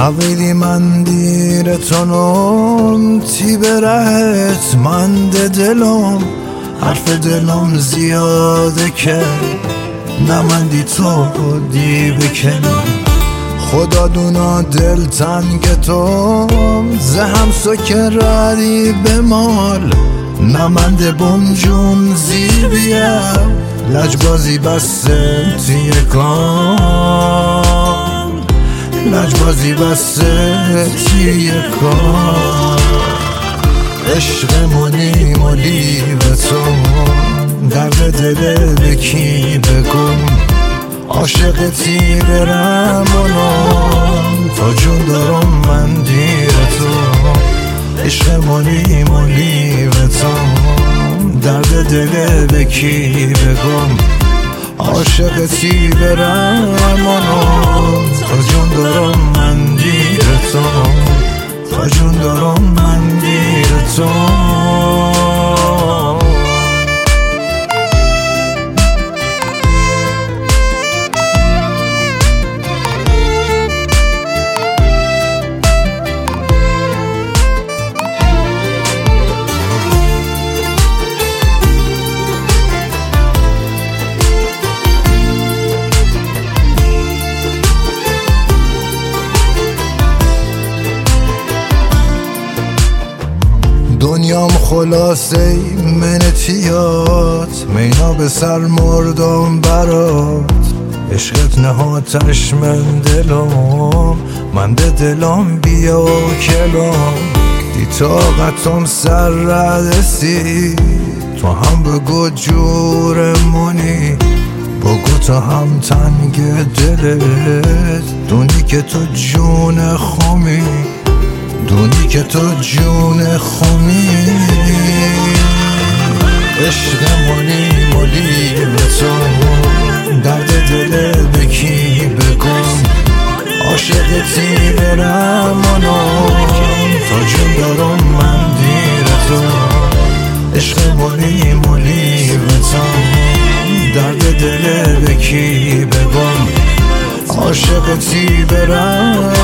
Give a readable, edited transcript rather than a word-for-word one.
حویلی من دیرتونم تی برهت من دلم حرف دلم زیاده که نمندی تو دی بکن خدا دونا دل تنگ تو زهم سکراری به مال نمنده بونجون زیر بیا لجبازی بسته توی کام لجبازی بسته توی کام عشق مونی مولی به تو درد دل بکی بگم عاشقتی برم اونم تا جون دارم من دیر تو عشق مونی مولی به تو درد دل بکی بگم عاشقتی برم اونم تا جون دارم من دیر تو تا جون دارم من دیر تو دنیام خلاصه منتیات مینا به سر مردم برات عشقت نهاتش من دلم من به دلم بیا کلم دی طاقتم سر ردسی تو هم بگو جورمونی بگو تو هم تنگ دلت دونی که تو جون خومی دونی که تو جون خومی عشق مونی مولی به تو درد دل بکی بگم عاشقتی برم اونم تا جون دارم من دیر تو عشق مونی مولی به تو درد دل بکی بگم عاشقتی برم